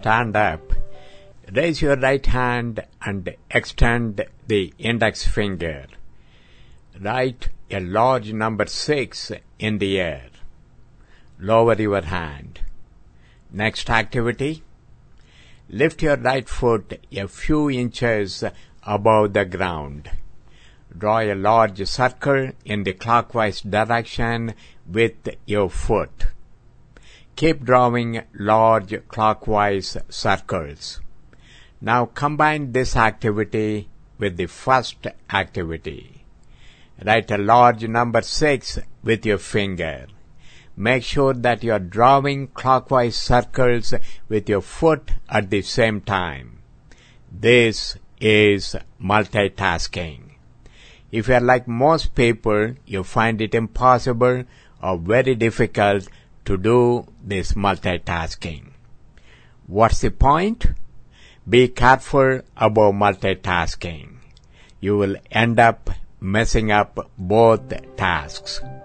stand up, raise your right hand and extend the index finger. Write a large number 6 in the air. Lower your hand. Next activity. Lift your right foot a few inches above the ground. Draw a large circle in the clockwise direction with your foot. Keep drawing large clockwise circles. Now combine this activity with the first activity. Write a large number 6 with your finger. Make sure that you are drawing clockwise circles with your foot at the same time. This is multitasking. If you are like most people, you find it impossible or very difficult to do this multitasking. What's the point? Be careful about multitasking. You will end up messing up both tasks.